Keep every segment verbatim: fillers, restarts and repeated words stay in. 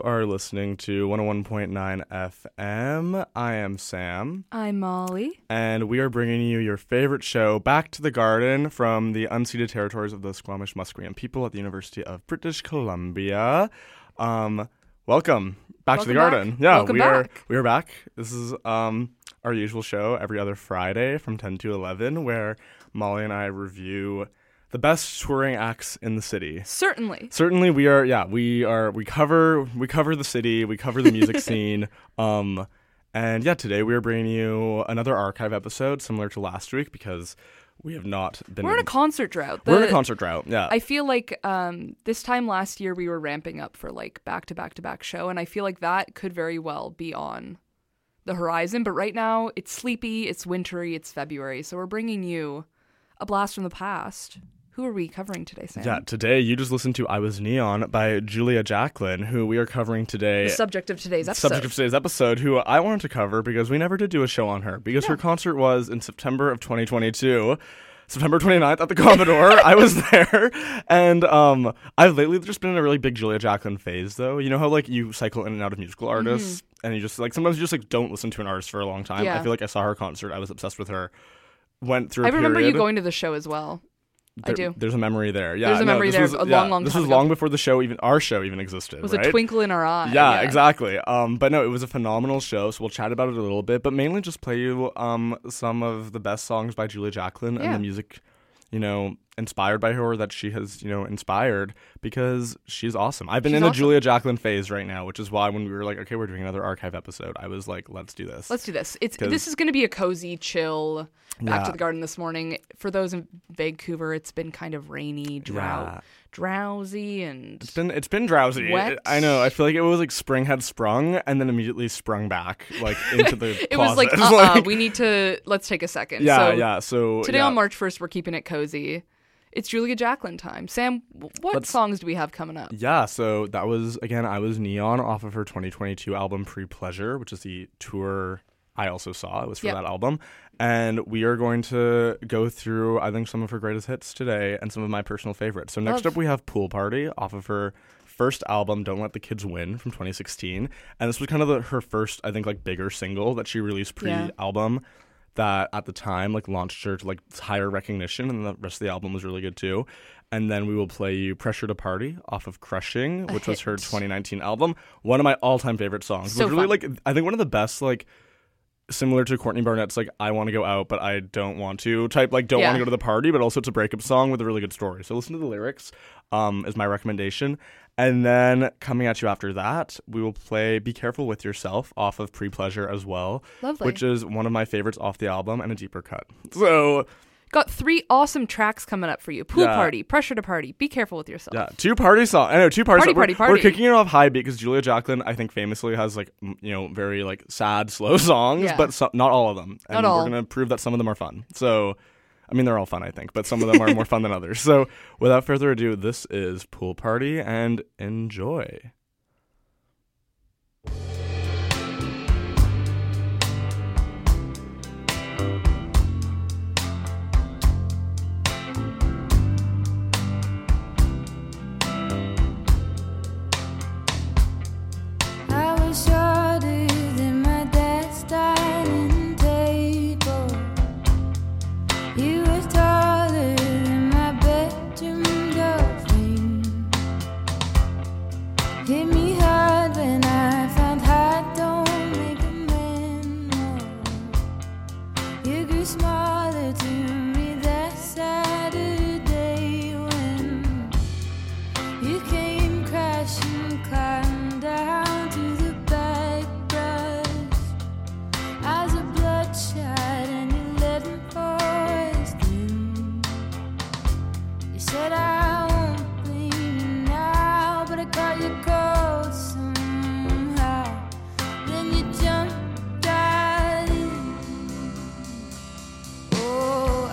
are listening to one oh one point nine F M. I am Sam. I'm Molly. And we are bringing you your favorite show, Back to the Garden, from the unceded territories of the Squamish Musqueam people at the University of British Columbia. Um, welcome back welcome to the garden. Back. Yeah, welcome we back. are we are back. This is um our usual show every other Friday from ten to eleven, where Molly and I review the best touring acts in the city. Certainly. Certainly we are, yeah, we are, we cover, we cover the city, we cover the music scene. Um, and yeah, today we are bringing you another archive episode similar to last week because we have not been. We're in a concert drought. The, we're in a concert drought, yeah. I feel like um, this time last year we were ramping up for like back to back to back show, and I feel like that could very well be on the horizon. But right now it's sleepy, it's wintry, it's February. So we're bringing you a blast from the past. Who are we covering today, Sam? Yeah, today you just listened to I Was Neon by Julia Jacklin, who we are covering today. The subject of today's episode. Subject of today's episode, who I wanted to cover because we never did do a show on her, because yeah. her concert was in September of twenty twenty-two. September twenty-ninth at the Commodore. I was there. And um, I've lately just been in a really big Julia Jacklin phase, though. You know how, like, you cycle in and out of musical artists, mm-hmm. and you just, like, sometimes you just, like, don't listen to an artist for a long time. Yeah. I feel like I saw her concert. I was obsessed with her. Went through a I remember period. you going to the show as well. There, I do. There's a memory there. Yeah, there's a no, memory there. Was, a long, yeah, long. This time was ago. long before the show even our show even existed. It was right? a twinkle in our eye. Yeah, yeah, exactly. Um, but no, it was a phenomenal show. So we'll chat about it a little bit, but mainly just play you um some of the best songs by Julia Jacklin yeah. and the music, you know, inspired by her or that she has, you know, inspired, because she's awesome. I've been she's in a awesome. Julia Jacklin phase right now, which is why when we were like, okay, we're doing another archive episode, I was like, let's do this. Let's do this. It's this is going to be a cozy, chill. Back yeah. to the garden this morning. For those in Vancouver, it's been kind of rainy, drought, yeah. drowsy, and it's been it's been drowsy. wet. It, I know. I feel like it was like spring had sprung and then immediately sprung back like into the it closet. was like, uh, uh like, we need to let's take a second. Yeah, so yeah. So today yeah. on March first, we're keeping it cozy. It's Julia Jacklin time. Sam, what Let's, songs do we have coming up? Yeah, so that was again, I Was Neon off of her twenty twenty-two album Pre-Pleasure, which is the tour I also saw. It was for yep. that album. And we are going to go through, I think, some of her greatest hits today and some of my personal favorites. So next Love. up, we have Pool Party off of her first album, Don't Let the Kids Win, from twenty sixteen. And this was kind of the, her first, I think, like bigger single that she released pre-album yeah. that at the time like launched her to like higher recognition, and the rest of the album was really good too. And then we will play you Pressure to Party off of Crushing, A which hit. was her twenty nineteen album. One of my all-time favorite songs. So it was really fun. like, I think one of the best, like, similar to Courtney Barnett's like I Want to Go Out but I Don't Want to type, like don't yeah. want to go to the party, but also it's a breakup song with a really good story. So listen to the lyrics um, is my recommendation. And then coming at you after that, we will play Be Careful With Yourself off of Pre-Pleasure as well. Lovely. Which is one of my favorites off the album and a deeper cut. So got three awesome tracks coming up for you. Pool yeah. Party, Pressure to Party, Be Careful With Yourself. Yeah, two party songs. I know, two party Party, songs. party, we're, party. We're kicking it off high beat because Julia Jacklin, I think, famously has like, m- you know, very like sad, slow songs, yeah. but so- not all of them. And not all. we're going to prove that some of them are fun. So, I mean, they're all fun, I think, but some of them are more fun than others. So, without further ado, this is Pool Party, and enjoy. Oh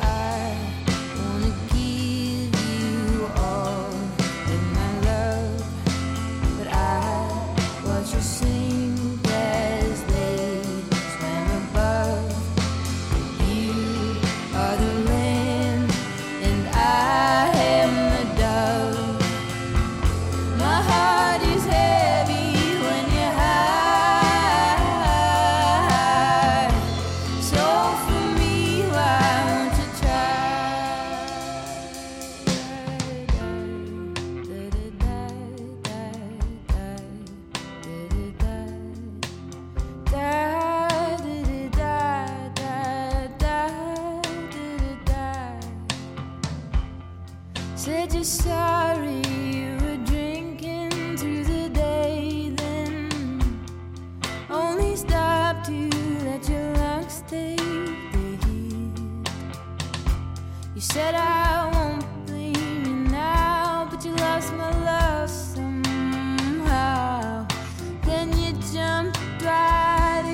said you're sorry you were drinking through the day, then only stopped to let your luck stay dead. You said I won't blame you now, but you lost my love somehow. Then you jumped right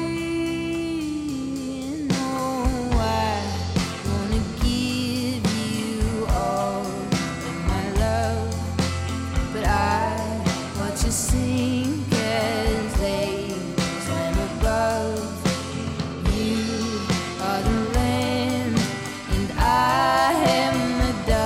in. Oh, I wanna give you all of my love, but I watch you sink as they swim above. You are the land, and I am the dove.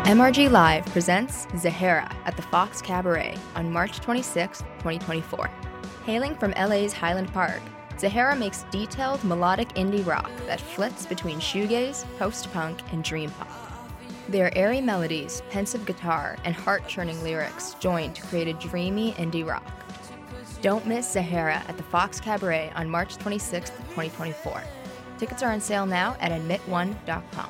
M R G Live presents Zahara at the Fox Cabaret on March twenty-sixth, twenty twenty-four. Hailing from L A's Highland Park, Zahara makes detailed melodic indie rock that flits between shoegaze, post-punk, and dream pop. Their airy melodies, pensive guitar, and heart-churning lyrics join to create a dreamy indie rock. Don't miss Zahara at the Fox Cabaret on March twenty-sixth, twenty twenty-four. Tickets are on sale now at admit one dot com.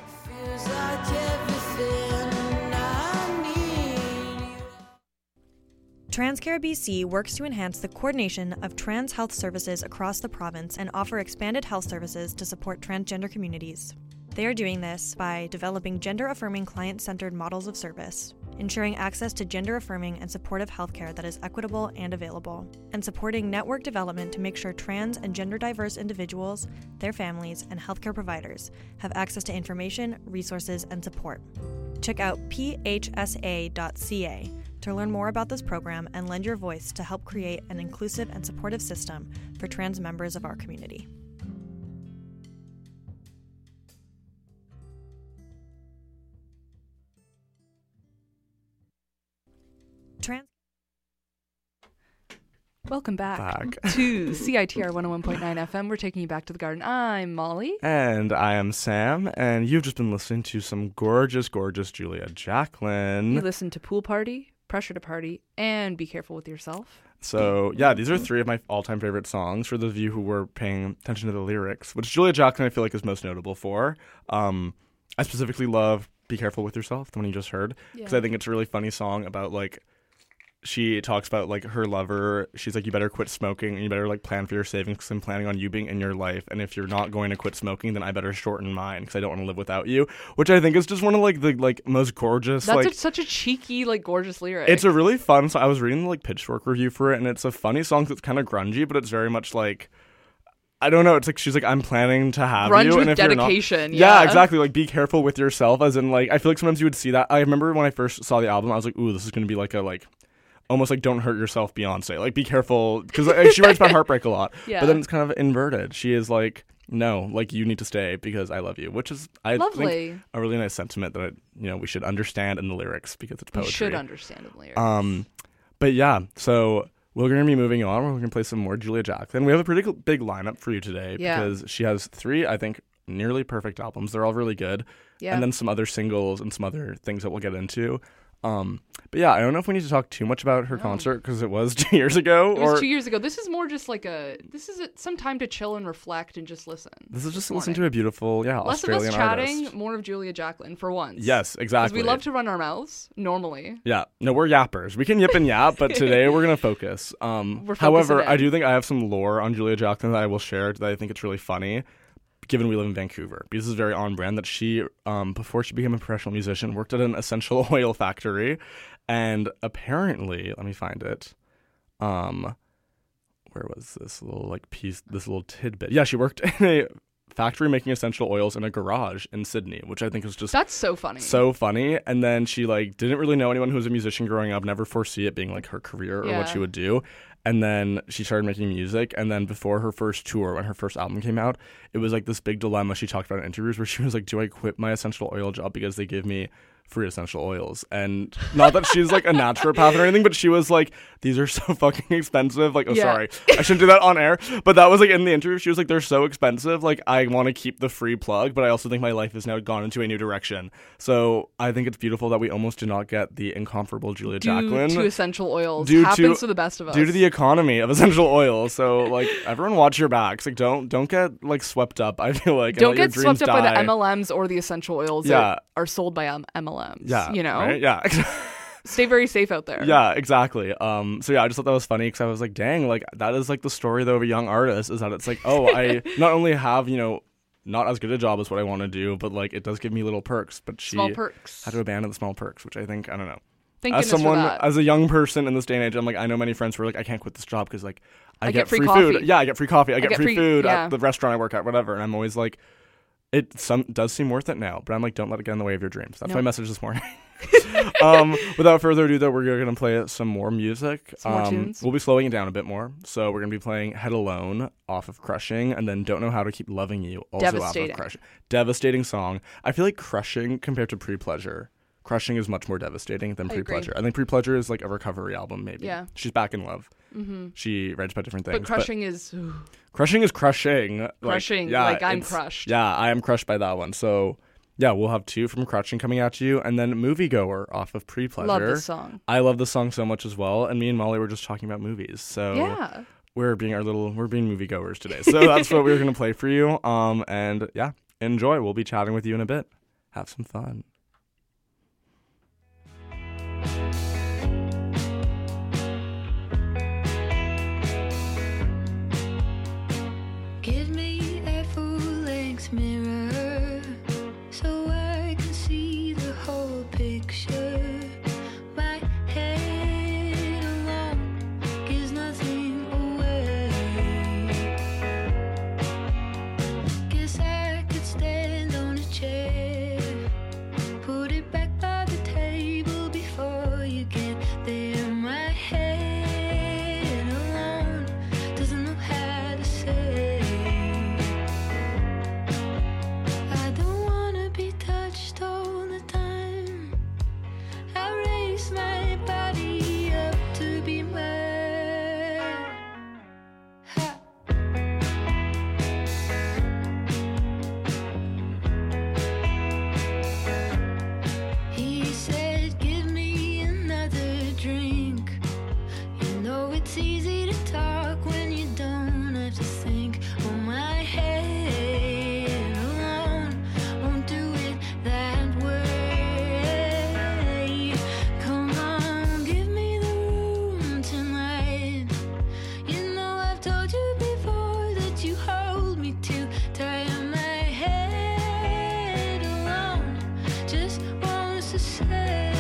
TransCare B C works to enhance the coordination of trans health services across the province and offer expanded health services to support transgender communities. They are doing this by developing gender-affirming client-centered models of service, ensuring access to gender-affirming and supportive healthcare that is equitable and available, and supporting network development to make sure trans and gender-diverse individuals, their families, and healthcare providers have access to information, resources, and support. Check out p h s a dot c a to learn more about this program and lend your voice to help create an inclusive and supportive system for trans members of our community. Trans- Welcome back, Back. to C I T R one oh one point nine F M. We're taking you back to the garden. I'm Molly. And I am Sam, and you've just been listening to some gorgeous, gorgeous Julia Jacklin. You listen to Pool Party, Pressure to Party, and Be Careful with Yourself. So, yeah, these are three of my all-time favorite songs for those of you who were paying attention to the lyrics, which Julia Jacklin I feel like is most notable for. Um, I specifically love Be Careful with Yourself, the one you just heard, because Yeah. I think it's a really funny song about, like, she talks about, like, her lover. She's like, you better quit smoking and you better, like, plan for your savings because I'm planning on you being in your life. And if you're not going to quit smoking, then I better shorten mine because I don't want to live without you, which I think is just one of, like, the, like, most gorgeous, That's like... a, such a cheeky, like, gorgeous lyric. It's a really fun song. I was reading the, like, Pitchfork review for it, and it's a funny song that's kind of grungy, but it's very much, like... I don't know. It's like she's like, I'm planning to have Grunge you. with and if you're dedication. not, yeah. Yeah, exactly. Like, be careful with yourself. As in, like, I feel like sometimes you would see that. I remember when I first saw the album, I was like, ooh, this is going to be like a, like, almost like Don't Hurt Yourself Beyonce. Like, be careful. Because like, she writes about heartbreak a lot. Yeah. But then it's kind of inverted. She is like, no, like, you need to stay because I love you. Which is, I Lovely. think, a really nice sentiment that, I, you know, we should understand in the lyrics because it's You poetry. should understand the lyrics. Um, But yeah, so... We're going to be moving on. We're going to play some more Julia Jacklin. We have a pretty cool- big lineup for you today Yeah. because she has three, I think, nearly perfect albums. They're all really good. Yeah. And then some other singles and some other things that we'll get into. Um, but yeah, I don't know if we need to talk too much about her No. concert because it was two years ago. It was or two years ago. This is more just like a. This is a, some time to chill and reflect and just listen. This is just this listen to morning. a beautiful, yeah, Less Australian of us chatting, artist. more of Julia Jacklin for once. Yes, Because exactly. we love to run our mouths normally. Yeah, no, we're yappers. We can yip and yap, but today we're gonna focus. Um, We're however, focusing I in. do think I have some lore on Julia Jacklin that I will share that I think it's really funny, given we live in Vancouver. Because this is very on brand. That she, um, before she became a professional musician, worked at an essential oil factory, and apparently, let me find it. Um, where was this little like piece? This little tidbit. Yeah, she worked in a factory making essential oils in a garage in Sydney, which I think is just That's so funny. so funny. And then she like didn't really know anyone who was a musician growing up, never foresee it being like her career or Yeah. what she would do. And then she started making music. And then before her first tour, when her first album came out, it was like this big dilemma she talked about in interviews where she was like, do I quit my essential oil job because they give me free essential oils? And not that she's like a naturopath or anything, but she was like, these are so fucking expensive. Like, oh, Yeah. sorry, I shouldn't do that on air. But that was like in the interview. She was like, they're so expensive. Like, I want to keep the free plug, but I also think my life has now gone into a new direction. So I think it's beautiful that we almost did not get the incomparable Julia Due Jacklin. to essential oils. Due Happens to- to the best of us. Due to the economy of essential oils, so like everyone, watch your backs. Like, don't don't get like swept up. I feel like and Don't let your get swept dreams up by the die. M L Ms or the essential oils Yeah. that are sold by um, M L Ms. Yeah, You know? right? Yeah. Stay very safe out there. Yeah, exactly. Um, so yeah, I just thought that was funny because I was like, dang, like that is like the story though of a young artist is that it's like, oh, I not only have, you know, not as good a job as what I want to do, but like it does give me little perks. But she Small perks. had to abandon the small perks, which I think, I don't know. Thank as goodness someone, for that. as a young person in this day and age, I'm like, I know many friends who are like, I can't quit this job because like I, I get free food. coffee. Yeah, I get free coffee. I, get, get free, free- food yeah. at the restaurant I work at, whatever. And I'm always like, it some does seem worth it now, but I'm like, don't let it get in the way of your dreams. That's No. my message this morning. um, without further ado, though, we're going to play some more music. Some more um, tunes. We'll be slowing it down a bit more. So we're going to be playing Head Alone off of Crushing, and then Don't Know How to Keep Loving You also off Devastating. of Crushing. Devastating song. I feel like Crushing compared to Pre-Pleasure Crushing is much more devastating than I Pre-Pleasure. agree. I think Pre-Pleasure is like a recovery album, maybe. Yeah. She's back in love. Mm-hmm. She writes about different things. But Crushing is ooh, Crushing is crushing. crushing. Like, yeah, like I'm it's- crushed. Yeah, I am crushed by that one. So, yeah, we'll have two from Crushing coming out to you. And then Moviegoer off of Pre-Pleasure. Love this song. I love the song so much as well. And me and Molly were just talking about movies. So Yeah. we're being our little, we're being moviegoers today. So that's what we're going to play for you. Um, And yeah, enjoy. We'll be chatting with you in a bit. Have some fun. Give me a full-length mirror so I can see the whole picture. My head alone gives nothing away. Guess I could stand on a chair, put it back by the table before you get there. My head alone doesn't know how to say. I don't wanna be touched all the time. I raise my body up to be mine. Ha. He said, give me another drink. You know it's easy to talk when you don't have to think. Oh, my head alone won't do it that way. Come on, give me the room tonight. You know I've told you before that you hold me too tight. My head alone just wants to say,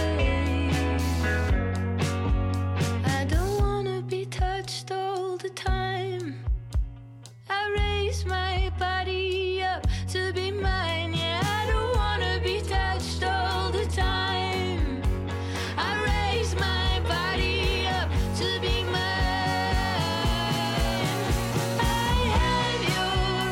I don't wanna be touched all the time. I raise my body up to be mine. Yeah, I don't wanna be touched all the time. I raise my body up to be mine. I have your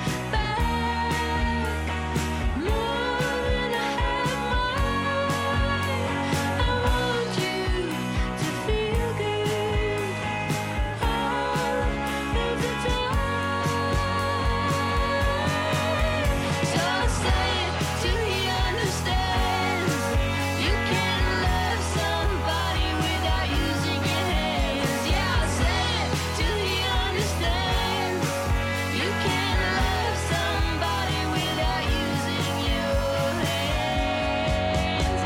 back more than I have mine. I want you to feel good all of the time. So say it till he understands. You can love somebody without using your hands. Yeah, say it till he understands. You can love somebody without using your hands.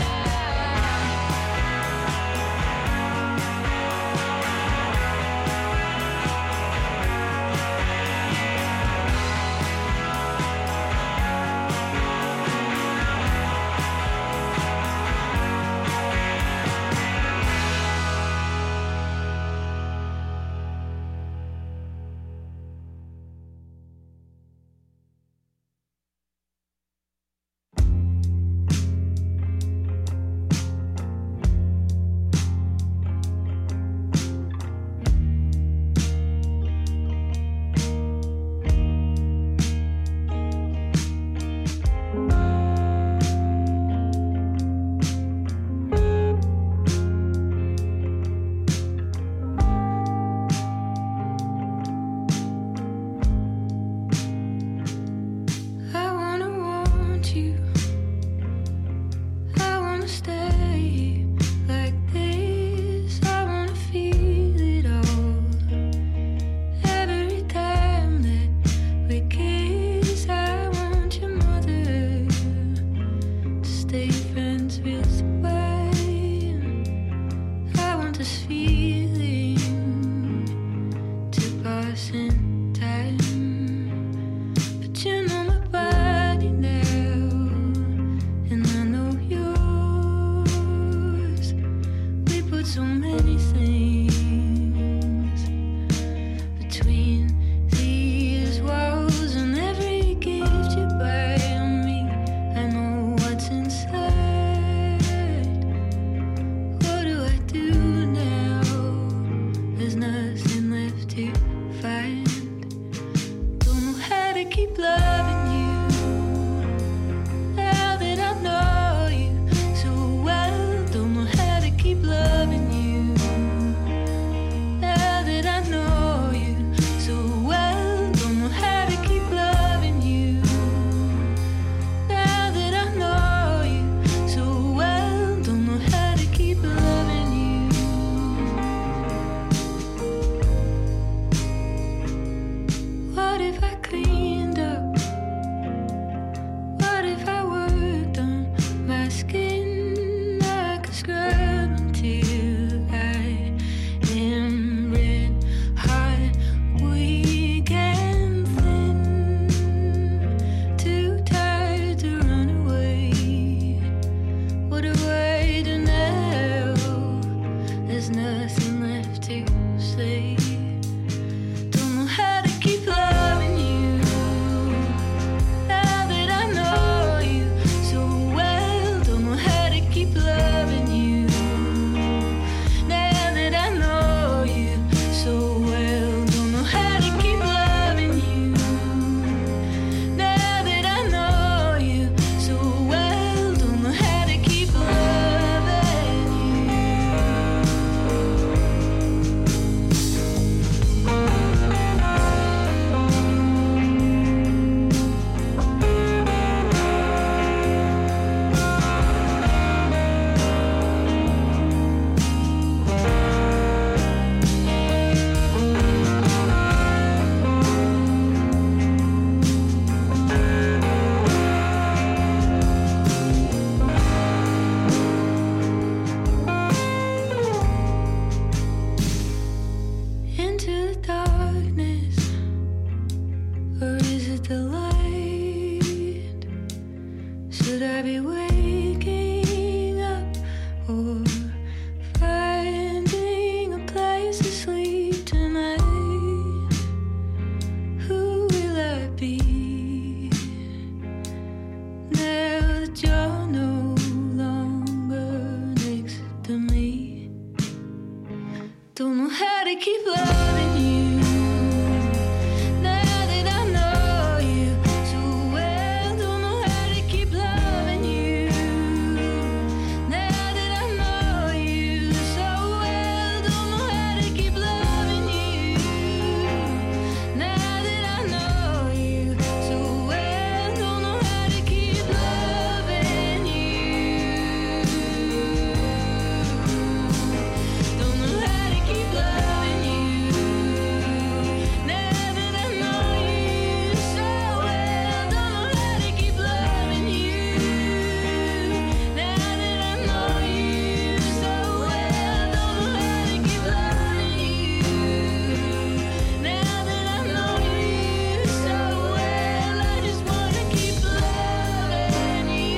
I wanna want you. I wanna stay like this. I wanna feel it all. Every time that we kiss, I want your mother to stay friends with mine. I want this feeling to pass in time. But you know my body now, and I know yours. We put so many things between these walls, and every gift you buy on me, I know what's inside. What do I do now? There's nothing left to find. Don't know how to keep loving you now that I know you so well. be. Now that you're no longer next to me, don't know how to keep loving you. Now that I know you so well, don't know how to keep loving you. Now that I know you so well, don't know how to keep loving you. Now that I know you so well, don't know how to keep loving you. Don't know how to keep loving you. Now that I know you so well, don't know how to keep loving you. Now that I know you so well, don't know how to keep loving you. Now that I know you so well, I just wanna keep loving you.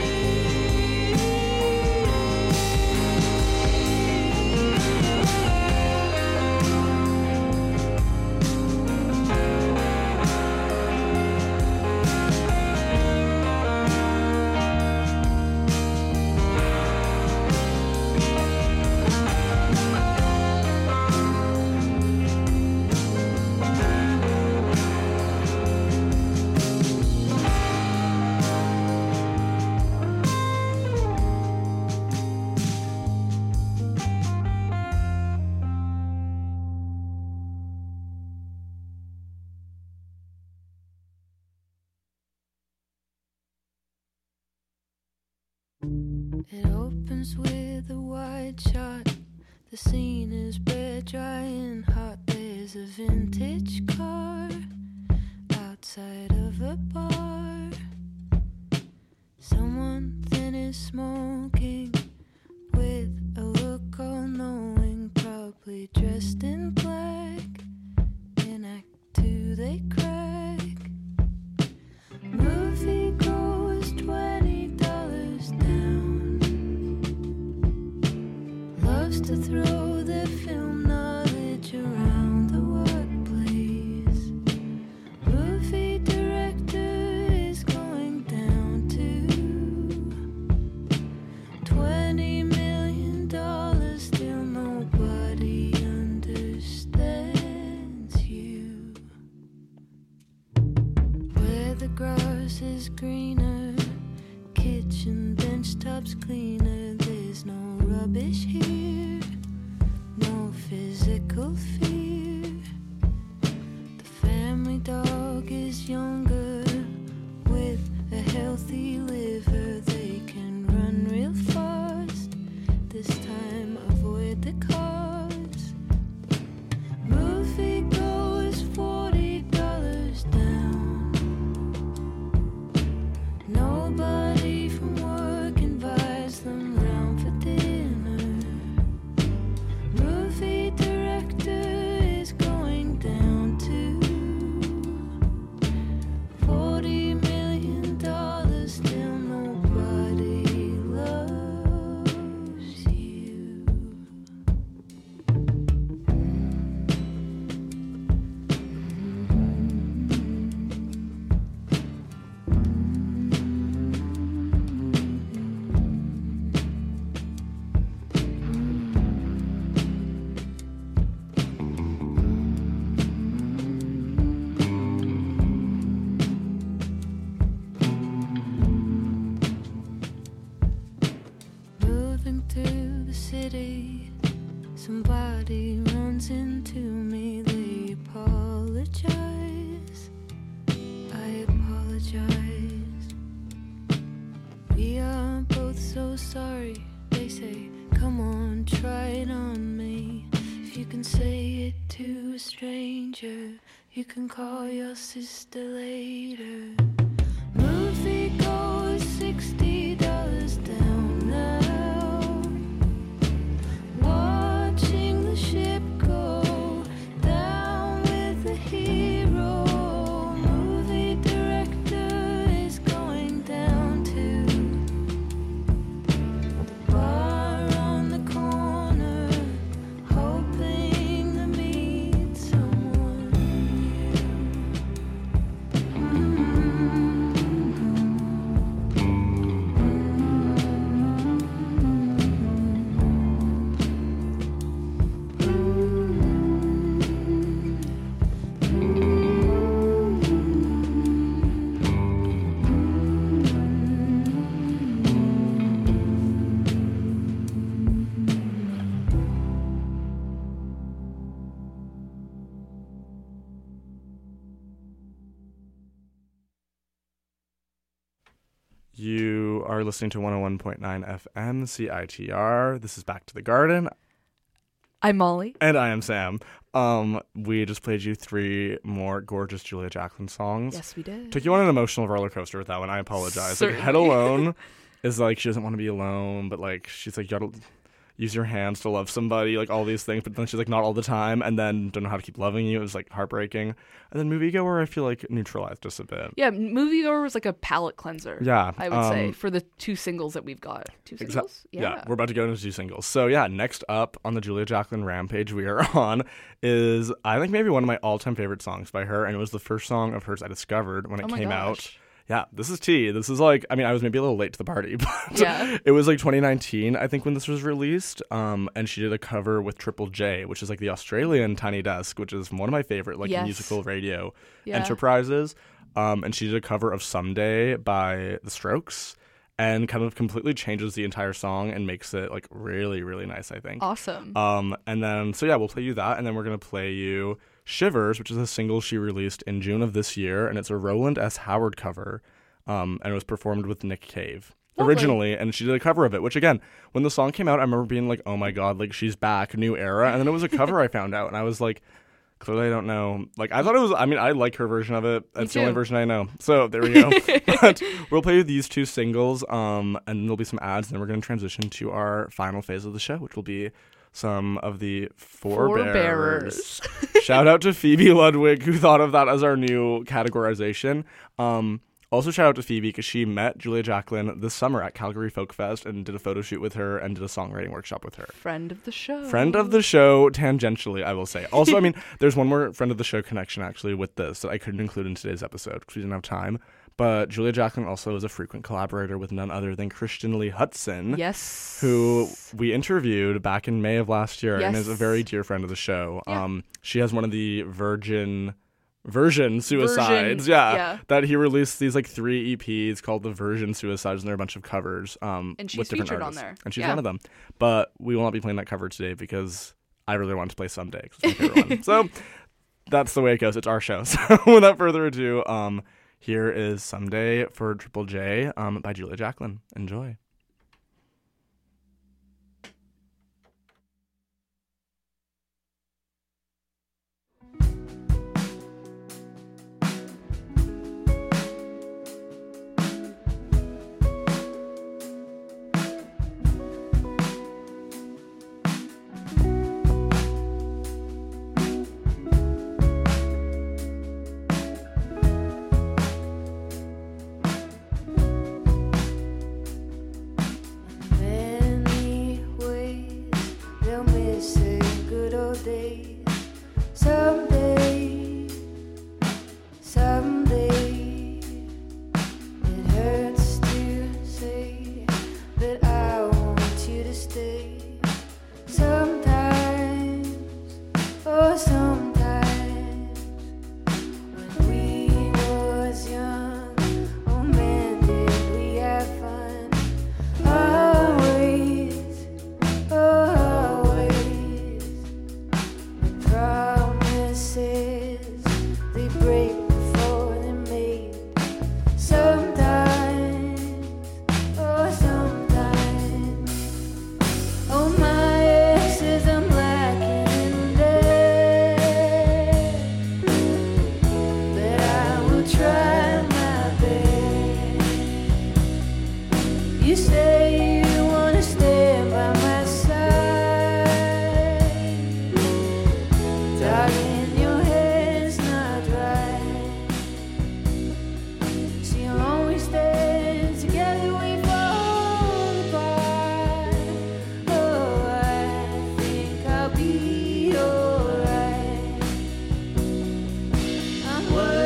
It opens with a wide shot. The scene is bare, dry and hot. There's a vintage car outside of a bar. Someone thin is smoking with a look all knowing, probably dressed in black. In act two they crack. Movie goes twenty dollars down. Loves to throw their film knowledge around the workplace. Movie director is going down to twenty million dollars. Still nobody understands you. Where the grass is greener, kitchen bench tops cleaner. There's no rubbish here, no physical fear. The family dog is younger with a healthy liver. They can run real fast, this time avoid the cars. Movie goes forty dollars down. Nobody from work invites them round for dinner. Movie director is going down to forty million dollars. Still nobody loves you. Moving through the city, somebody runs into me. They apologize. I apologize. We are both so sorry. They say, come on, try it on me. If you can say it to a stranger, you can call your sister later. Movie goes sixty dollars down now. Watching the ship go down with the hero. Movie director is going down to the bar on the corner, hoping to meet someone new. You are listening to one oh one point nine F M, C I T R. This is Back to the Garden. I'm Molly. And I am Sam. Um, we just played you three more gorgeous Julia Jacklin songs. Yes, we did. Took you on an emotional roller coaster with that one. I apologize. Certainly. Like, Head Alone is like, she doesn't want to be alone, but like, she's like, you gotta use your hands to love somebody, like all these things, but then she's like, not all the time, and then don't know how to keep loving you. It was like heartbreaking. And then Moviegoer, I feel like neutralized just a bit. Yeah, Moviegoer was like a palate cleanser. Yeah. I would um, say, for the two singles that we've got. Two singles? Exa- yeah. We're about to go into two singles. So yeah, next up on the Julia Jacklin rampage we are on is, I think, maybe one of my all-time favorite songs by her, and it was the first song of hers I discovered when it oh my came gosh. out. Yeah, this is tea. This is like, I mean, I was maybe a little late to the party, but yeah. it was like twenty nineteen, I think, when this was released. Um, and she did a cover with Triple J, which is like the Australian Tiny Desk, which is one of my favorite like yes. musical radio yeah. enterprises. Um, and she did a cover of Someday by The Strokes, and kind of completely changes the entire song and makes it like really, really nice, I think. Awesome. Um, and then, so yeah, we'll play you that, and then we're going to play you Shivers, which is a single she released in June of this year, and it's a Roland S. Howard cover, um, and it was performed with Nick Cave Lovely. originally, and she did a cover of it, which again, when the song came out, I remember being like, oh my god, like, she's back, new era, and then it was a cover I found out, and I was like, clearly I don't know, like, I thought it was, I mean, I like her version of it, that's the only version I know, so there we go. But we'll play you these two singles, um, and there'll be some ads, and then we're going to transition to our final phase of the show, which will be some of the forebearers. Shout out to Phoebe Ludwig, who thought of that as our new categorization. Um, also shout out to Phoebe because she met Julia Jacklin this summer at Calgary Folk Fest and did a photo shoot with her and did a songwriting workshop with her. Friend of the show. Friend of the show, tangentially, I will say. Also, I mean, there's one more friend of the show connection actually with this that I couldn't include in today's episode because we didn't have time. But Julia Jacklin also is a frequent collaborator with none other than Christian Lee Hutson. Yes. Who we interviewed back in May of last year, yes. and is a very dear friend of the show. Yeah. Um, she has one of the Virgin Version Suicides, Version, yeah, yeah, that he released these like three E Ps called the Version Suicides, and there are a bunch of covers. Um, and she's with different featured artists. on there, and she's yeah. one of them. But we will not be playing that cover today because I really want to play Someday. 'Cause it's my favorite one. So that's the way it goes. It's our show. So without further ado, um. Here is Someday for Triple J um, by Julia Jacklin. Enjoy.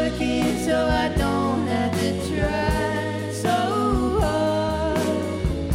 So I don't have to try so hard.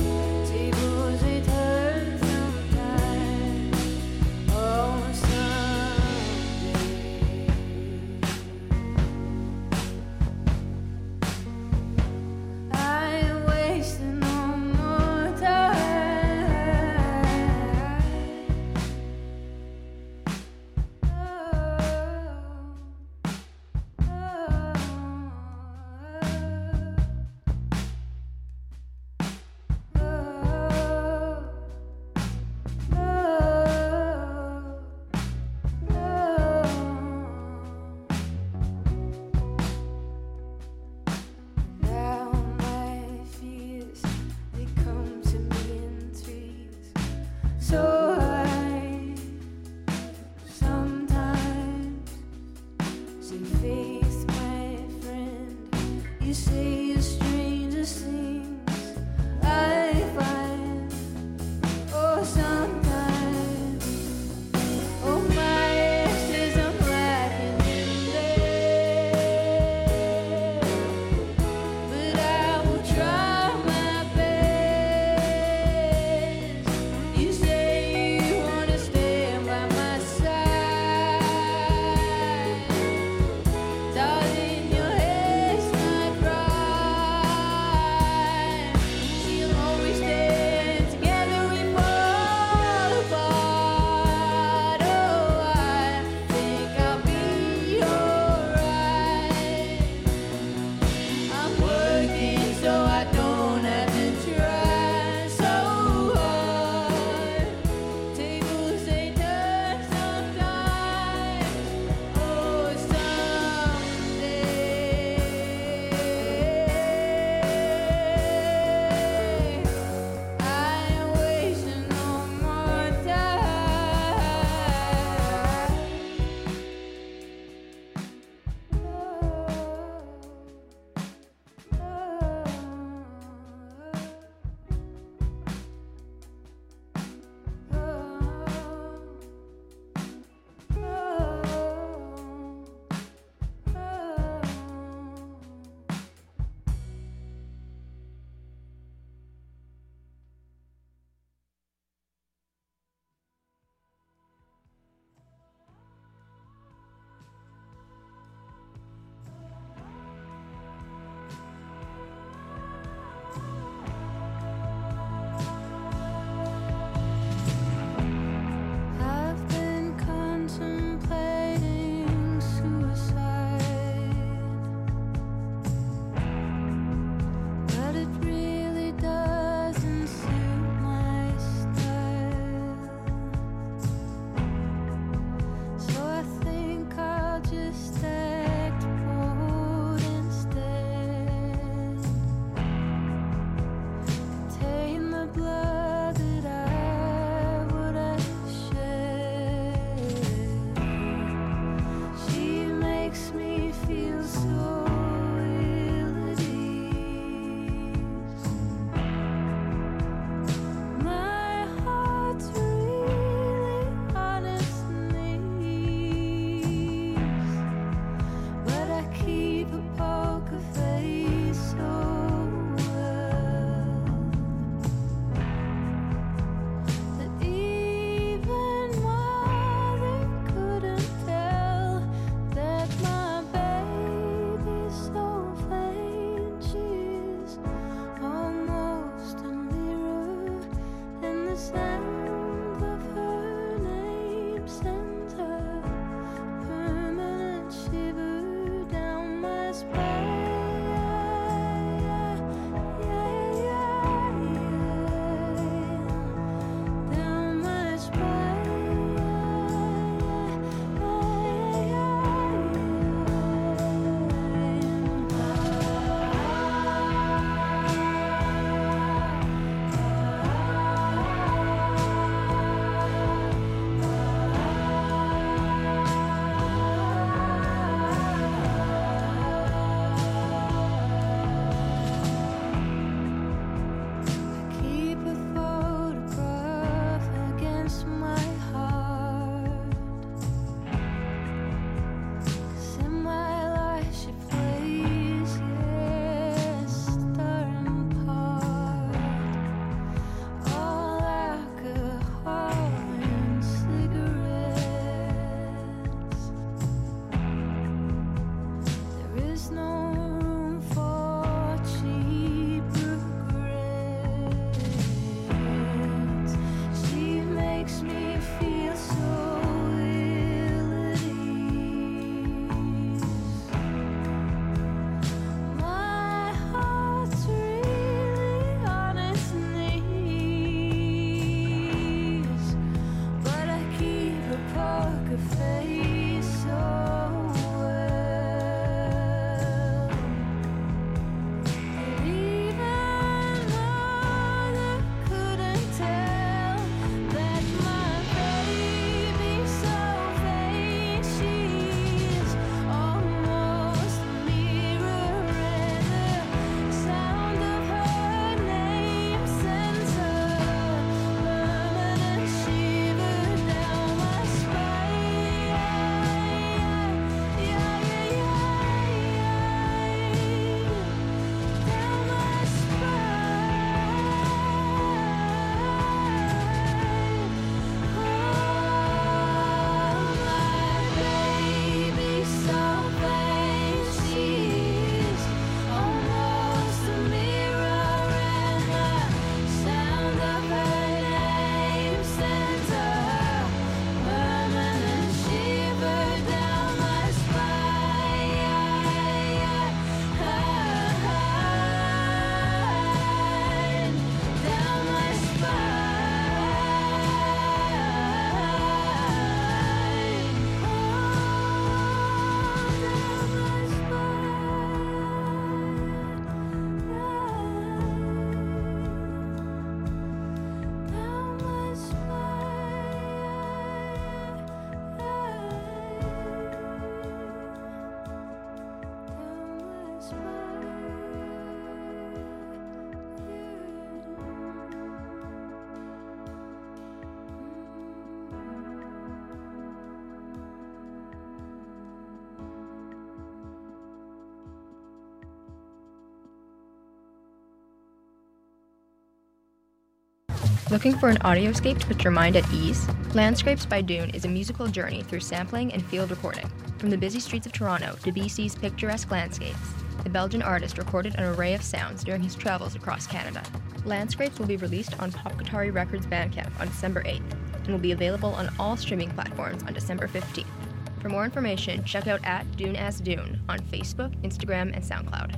Looking for an audioscape to put your mind at ease? Landscapes by Dune is a musical journey through sampling and field recording. From the busy streets of Toronto to B C's picturesque landscapes, the Belgian artist recorded an array of sounds during his travels across Canada. Landscapes will be released on Pop Guitari Records Bandcamp on December eighth and will be available on all streaming platforms on December fifteenth. For more information, check out at Dune as Dune on Facebook, Instagram, and SoundCloud.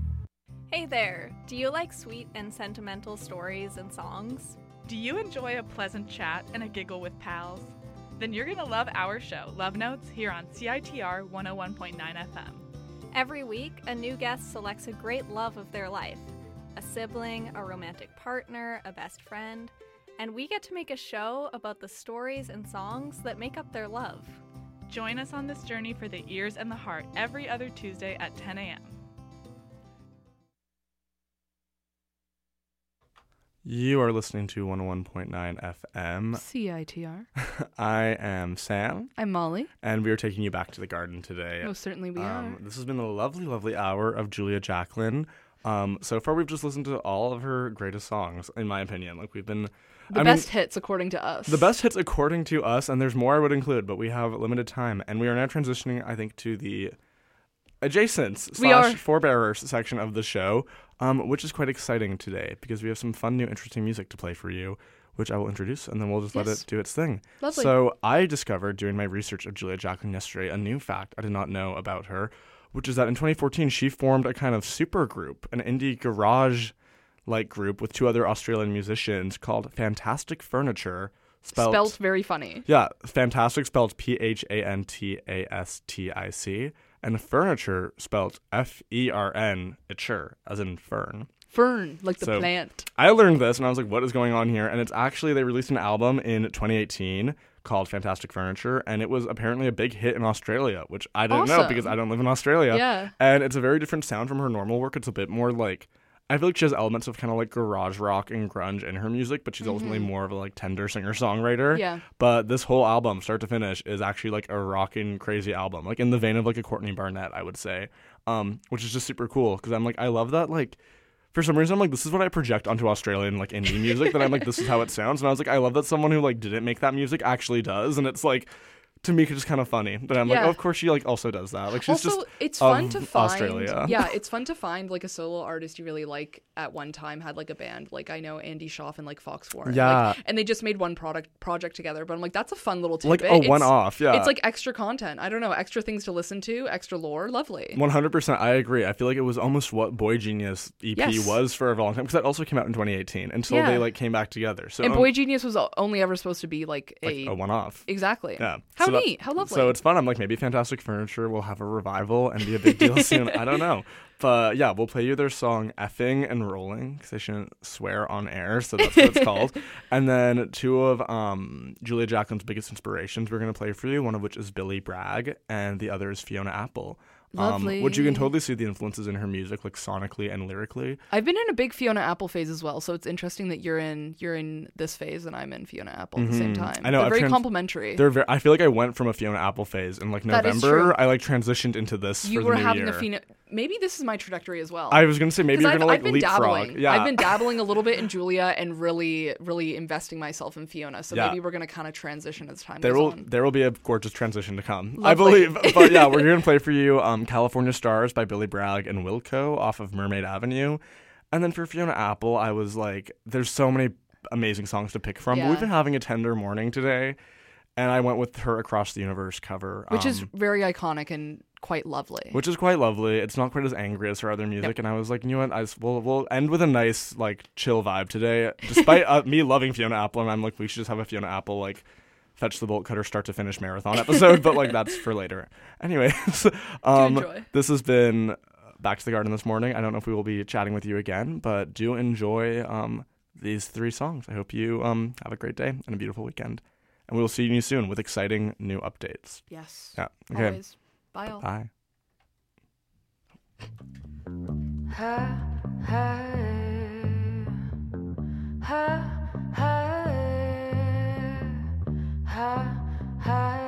Hey there! Do you like sweet and sentimental stories and songs? Do you enjoy a pleasant chat and a giggle with pals? Then you're going to love our show, Love Notes, here on C I T R one oh one point nine F M. Every week, a new guest selects a great love of their life, a sibling, a romantic partner, a best friend, and we get to make a show about the stories and songs that make up their love. Join us on this journey for the ears and the heart every other Tuesday at ten a.m. You are listening to one oh one point nine F M. C I T R. I am Sam. I'm Molly. And we are taking you back to the garden today. Most certainly we um, are. This has been a lovely, lovely hour of Julia Jacklin. Um, so far, we've just listened to all of her greatest songs, in my opinion. Like we've been the I best mean, hits according to us. The best hits according to us, and there's more I would include, but we have limited time, and we are now transitioning, I think, to the adjacents slash forebearers section of the show, um, which is quite exciting today because we have some fun, new, interesting music to play for you, which I will introduce, and then we'll just yes. let it do its thing. Lovely. So I discovered during my research of Julia Jacklin yesterday a new fact I did not know about her, which is that in twenty fourteen she formed a kind of super group, an indie garage-like group with two other Australian musicians called Fantastic Furniture. Spelled, Spelt very funny. Yeah, Fantastic spelled P H A N T A S T I C, and Furniture spelled F E R N, iture, as in fern. Fern, like the So, plant. I learned this and I was like, what is going on here? And it's actually, they released an album in twenty eighteen called Fantastic Furniture, and it was apparently a big hit in Australia, which I didn't know Awesome. because I don't live in Australia. Yeah. And it's a very different sound from her normal work. It's a bit more like, I feel like she has elements of kind of like garage rock and grunge in her music, but she's ultimately more of a like tender singer-songwriter. Yeah. But this whole album, start to finish, is actually like a rockin' crazy album, like in the vein of like a Courtney Barnett, I would say, um, which is just super cool because I'm like, I love that, like, for some reason, I'm like, this is what I project onto Australian, like, indie music, that I'm like, this is how it sounds. And I was like, I love that someone who, like, didn't make that music actually does. And it's, like, to me, it's just kind of funny. That I'm like, Yeah. oh, of course she, like, also does that. Like, she's Also, just it's fun of to find. Australia. Yeah, it's fun to find like a solo artist you really like. At one time, had like a band. Like I know Andy Schaaf and like Fox Warren. Yeah. Like, and they just made one product project together. But I'm like, that's a fun little Like, tidbit. a It's- one-off, yeah. It's like extra content. I don't know, extra things to listen to, extra lore. Lovely. one hundred percent, I agree. I feel like it was almost what Boy Genius E P Yes. was for a long time, because that also came out in twenty eighteen until Yeah. they, like, came back together. So And um, Boy Genius was only ever supposed to be like like, a, a one-off. exactly. Yeah. How So that- neat. How lovely. So it's fun. I'm like, maybe Fantastic Furniture will have a revival and be a big deal soon. I don't know. But yeah, we'll play you their song Effing and Rolling, because they shouldn't swear on air, so that's what it's called. And then two of um, Julia Jacqueline's biggest inspirations we're going to play for you, one of which is Billy Bragg, and the other is Fiona Apple. Um, which you can Lovely. totally see the influences in her music, like sonically and lyrically. I've been in a big Fiona Apple phase as well, so it's interesting that you're in you're in this phase and I'm in Fiona Apple at the same time. I know, They're I've very trans- complimentary. They're very, I feel like I went from a Fiona Apple phase in like That is November. true. I like transitioned into this You for were the new having year. a Fiona. Maybe this is my trajectory as well. I was gonna say maybe 'Cause you're I've, gonna like I've been leapfrog. dabbling. Yeah, I've been dabbling a little bit in Julia and really, really investing myself in Fiona. So Yeah. maybe we're gonna kind of transition as time There goes will on. there will be a gorgeous transition to come, I Lovely. believe. But yeah, we're gonna play for you um, "California Stars" by Billy Bragg and Wilco off of Mermaid Avenue, and then for Fiona Apple, I was like, "There's so many amazing songs to pick from." But Yeah. we've been having a tender morning today, and I went with her "Across the Universe" cover, Which is um, very iconic and quite lovely. which is quite lovely. It's not quite as angry as her other music, and I was like, you know what? I s- we'll we'll end with a nice like chill vibe today, despite uh, me loving Fiona Apple, and I'm like, we should just have a Fiona Apple like fetch the bolt cutter start to finish marathon episode, but like that's for later. Anyways, um, enjoy. this has been Back to the Garden this morning. I don't know if we will be chatting with you again, but do enjoy um these three songs. I hope you um have a great day and a beautiful weekend, and we will see you soon with exciting new updates. Yes. Yeah. Okay. Always. Bye all. Bye. Ha, ha, ha, ha, ha, ha,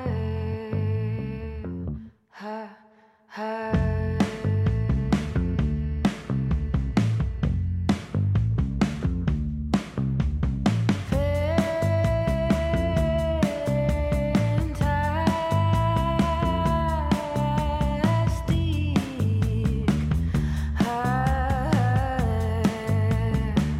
ha, ha. Fantastic. Ha.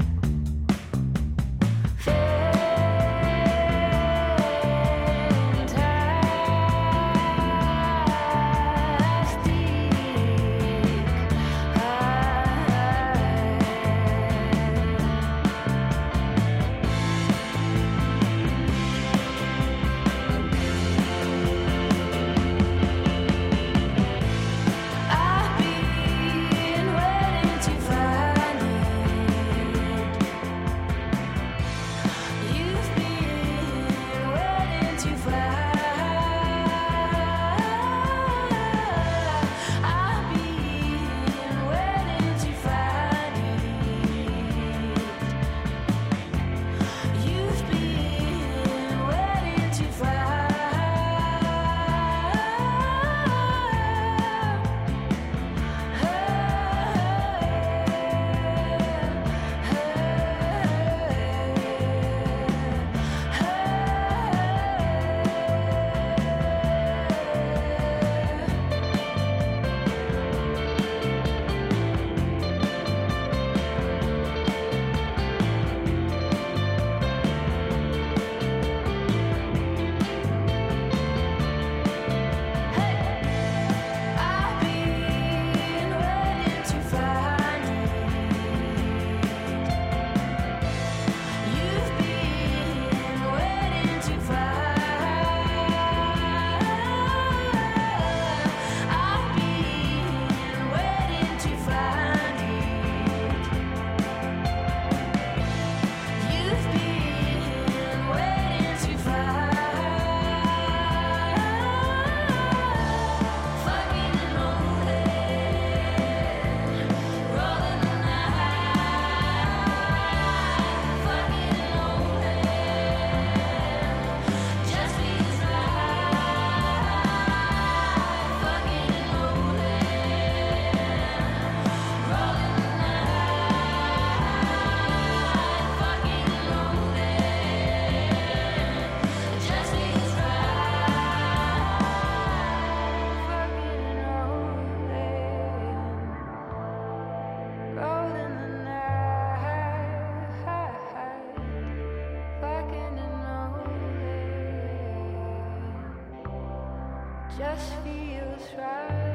just feels right.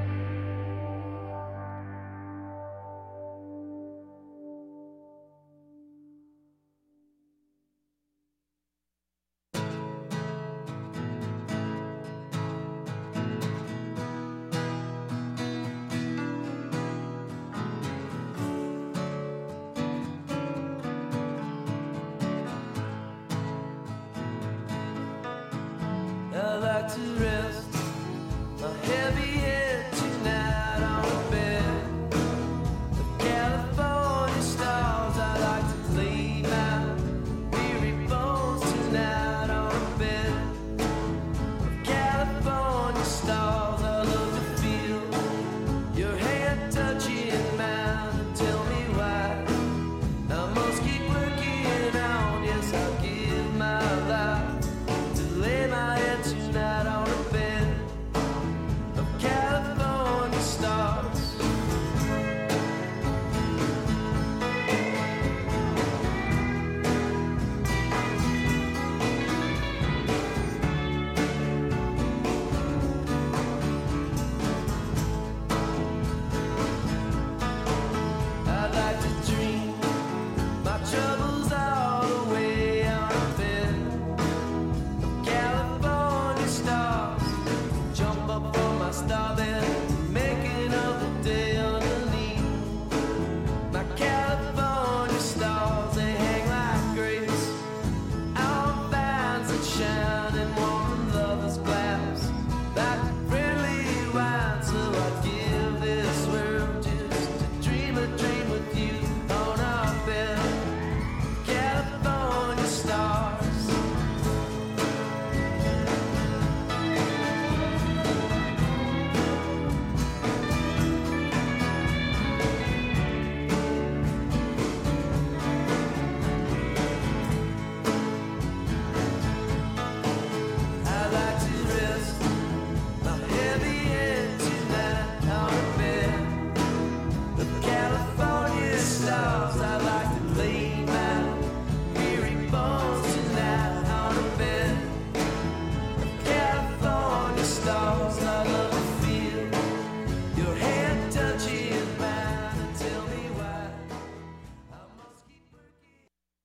I like to rest my heavy head tonight on a bed of California stars. I like to lay my weary bones tonight on a bed of California stars. I love to feel your hand touching mine and tell me why I must keep working on. Yes, I'll give my life to lay my head tonight on a bed of California stars. I like to dream my troubles all away on a bed of California stars. Jump up on my star bed, making of the day underneath my California stars. They hang like grapes on vines that shine and warm lovers' glass like friendly wine. So I give this world just to dream a dream with you on our bed of California stars. I like to rest my heavy head tonight on a bed of California stars. I like to lay my weary bones tonight on a bed of California stars. I love to feel your hand touching mine and tell me why I must keep working.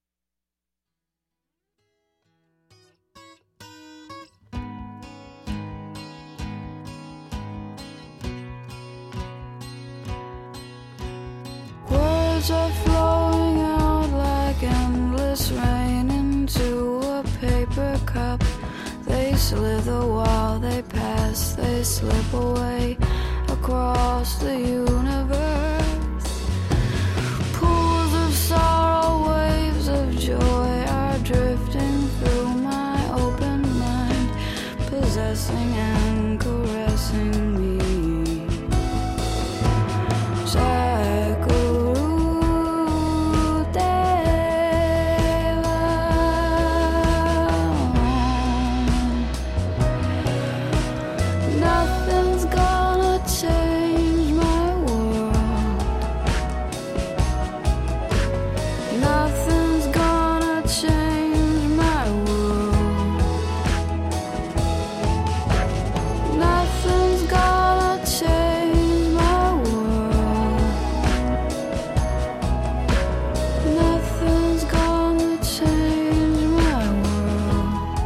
Words are flowing out like endless rain into a paper cup. They slither while they pass, they slip away across the universe. Pools of sorrow, waves of joy are drifting through my open mind, possessing and caressing me. Nothing's gonna change my world. Nothing's gonna change my world. Nothing's gonna change my world. Nothing's gonna change my world.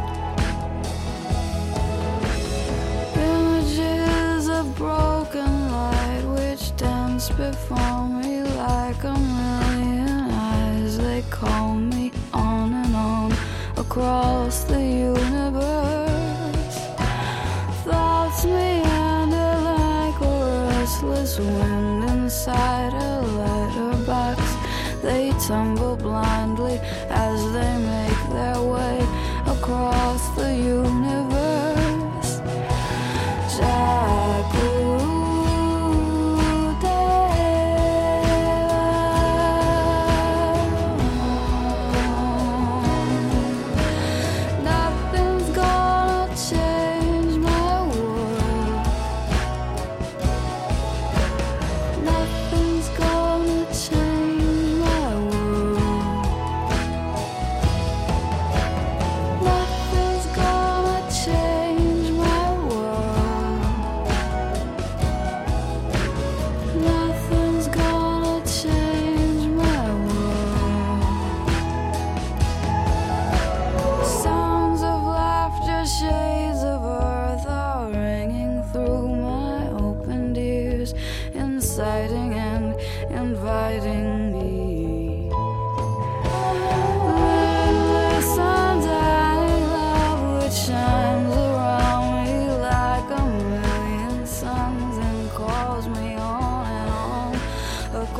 Images of broken light which dance before me like a million eyes. They call me on and on across the universe. Thoughts meander like a restless wind inside a letterbox. They tumble blindly as they make their way across the universe. Nothing's gonna change my world. Nothing's gonna change my world. Nothing's inviting and inviting